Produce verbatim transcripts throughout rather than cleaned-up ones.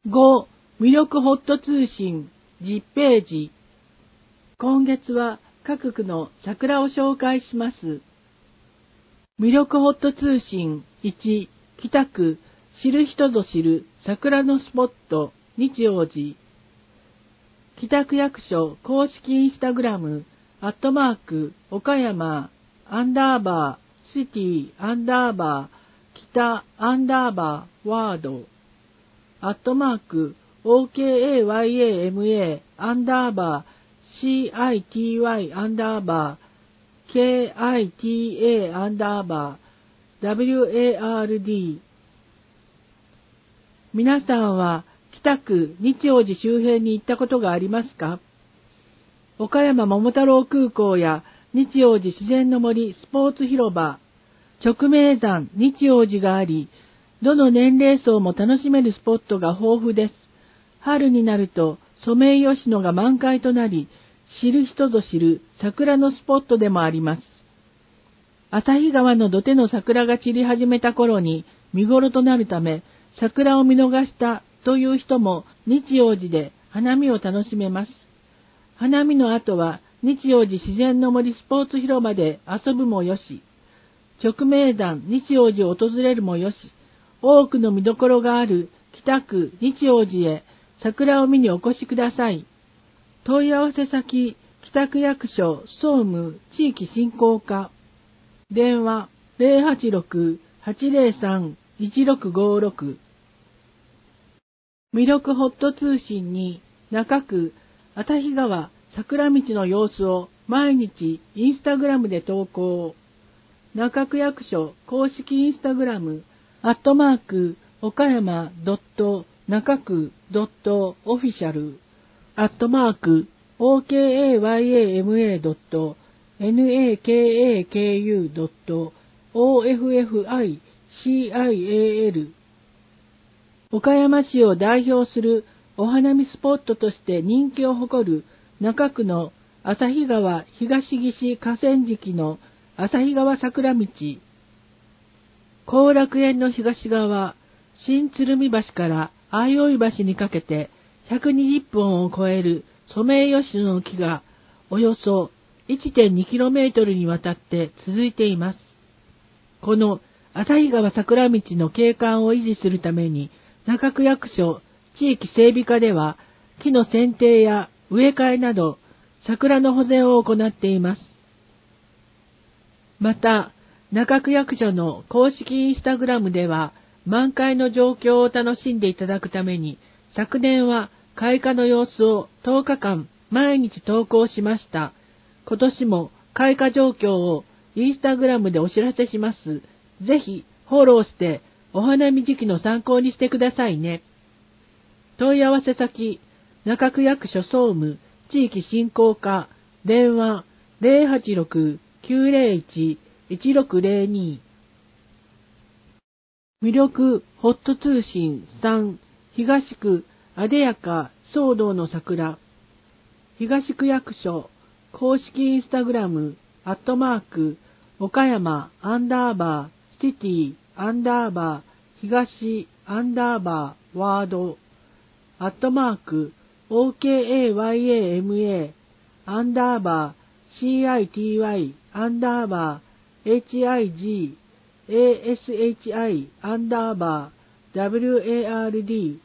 ご. 魅力ホット通信じゅっページ。今月は各区の桜を紹介します。魅力ホット通信いち、北区、知る人ぞ知る桜のスポット、日王寺。北区役所公式インスタグラム、アットマーク、岡山、アンダーバー、シティ、アンダーバー、北、アンダーバー、ワード。アットマーク、オーケーエーワイエーエムエー、アンダーバー、シーアイティーワイ、アンダーバー、ケーアイティーエー、アンダーバー、ダブリューエーアールディー。皆さんは北区日王寺周辺に行ったことがありますか？岡山桃太郎空港や日王寺自然の森スポーツ広場、直名山日王寺があり、どの年齢層も楽しめるスポットが豊富です。春になるとソメイヨシノが満開となり、知る人ぞ知る桜のスポットでもあります。旭川の土手の桜が散り始めた頃に見頃となるため、桜を見逃したという人も日王寺で花見を楽しめます。花見の後は日王寺自然の森スポーツ広場で遊ぶもよし、直名山日王寺を訪れるもよし、多くの見どころがある北区日王寺へ桜を見にお越しください。問い合わせ先、北区役所総務地域振興課。電話 ゼロはちろく はちゼロさん いちろくごろく。魅力ホット通信に中区旭川桜道の様子を毎日インスタグラムで投稿。中区役所公式インスタグラムアットマーク岡山ドット中区ドットオフィシャルアットマーク オーケーエーワイエーエムエードットナカドットオフィシャル。岡山市を代表するお花見スポットとして人気を誇る中区の旭川東岸河川敷の旭川桜道。後楽園の東側、新鶴見橋から相生橋にかけてひゃくにじゅっぽんを超えるソメイヨシノの木がおよそ いってんにキロメートルにわたって続いています。この旭川桜道の景観を維持するために中区役所地域整備課では木の剪定や植え替えなど桜の保全を行っています。また、中区役所の公式インスタグラムでは満開の状況を楽しんでいただくために昨年は開花の様子をとおかかん毎日投稿しました。今年も開花状況をインスタグラムでお知らせします。ぜひフォローしてお花見時期の参考にしてくださいね。問い合わせ先、中区役所総務地域振興課電話 ゼロはちろく きゅうゼロいち いちろくゼロに。魅力ホット通信さん、東区あでやか騒動の桜。東区役所公式インスタグラムアットマーク岡山アンダーバーシティアンダーバー東アンダーバーワードアットマーク オーケーエーワイエーエムエー アンダーバー シーアイティーワイ アンダーバー エイチアイジー エーエスエイチアイ アンダーバー ダブリューエーアールディー。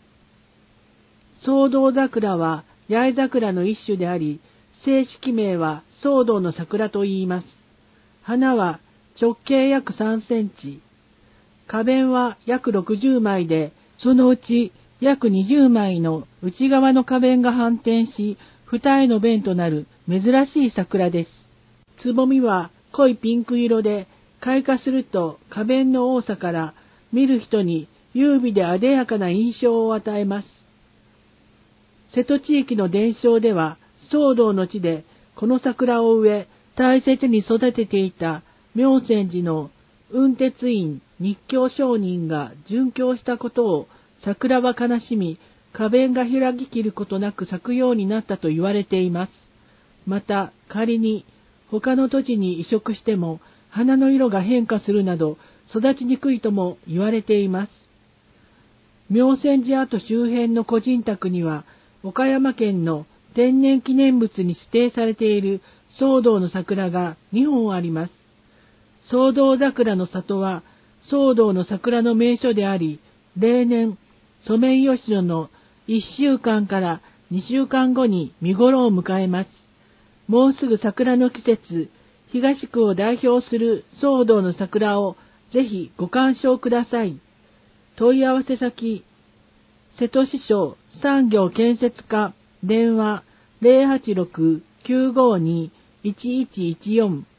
騒動桜は八重桜の一種であり、正式名は騒動の桜と言います。花は直径約さんセンチ。花弁は約ろくじゅうまいで、そのうち約にじゅうまいの内側の花弁が反転し、二重の弁となる珍しい桜です。つぼみは濃いピンク色で、開花すると花弁の多さから見る人に優美であでやかな印象を与えます。瀬戸地域の伝承では、騒動の地でこの桜を植え、大切に育てていた妙泉寺の雲鉄院日教上人が殉教したことを桜は悲しみ、花弁が開ききることなく咲くようになったと言われています。また仮に他の土地に移植しても花の色が変化するなど育ちにくいとも言われています。 妙泉寺跡周辺の個人宅には、岡山県の天然記念物に指定されている騒動の桜がにほんあります。騒動桜の里は、騒動の桜の名所であり、例年、ソメイヨシノのいっしゅうかんからにしゅうかんごに見頃を迎えます。もうすぐ桜の季節、東区を代表する騒動の桜をぜひご鑑賞ください。問い合わせ先、瀬戸市商産業建設課電話 ゼロはちろく きゅうごに いちいちいちよん。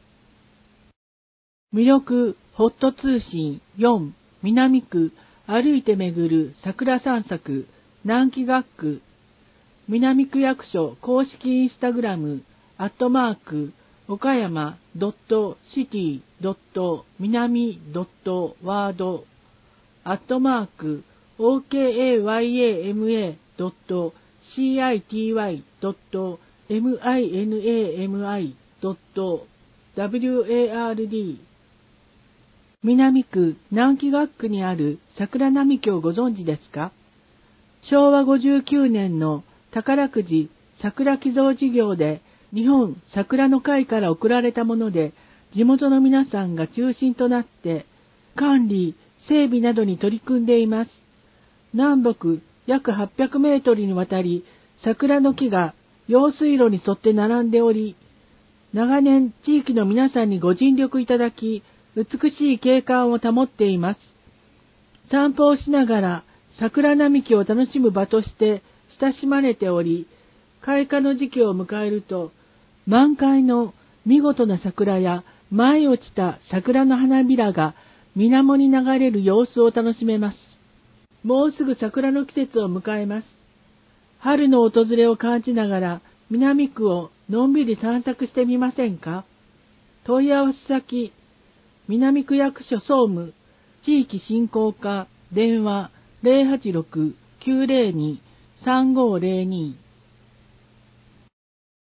魅力ホット通信よん南区歩いて巡る桜散策南紀学区南区役所公式インスタグラムアットマーク岡山ドットシティドット南ドットワードアットマーク オーケーエーワイエーエムエードットシーアイティーワイドットエムアイエヌエーエムアイドットダブリューエーアールディー 南区南紀学区にある桜並木をご存知ですか？しょうわごじゅうきゅうねんの宝くじ桜寄贈事業で日本桜の会から贈られたもので、地元の皆さんが中心となって管理、整備などに取り組んでいます。南北約はっぴゃくメートルにわたり桜の木が用水路に沿って並んでおり、長年地域の皆さんにご尽力いただき、美しい景観を保っています。散歩をしながら桜並木を楽しむ場として親しまれており、開花の時期を迎えると、満開の見事な桜や舞い落ちた桜の花びらが水面に流れる様子を楽しめます。もうすぐ桜の季節を迎えます。春の訪れを感じながら南区をのんびり散策してみませんか？問い合わせ先、南区役所総務、地域振興課、電話 ゼロはちろく きゅうゼロに さんごゼロに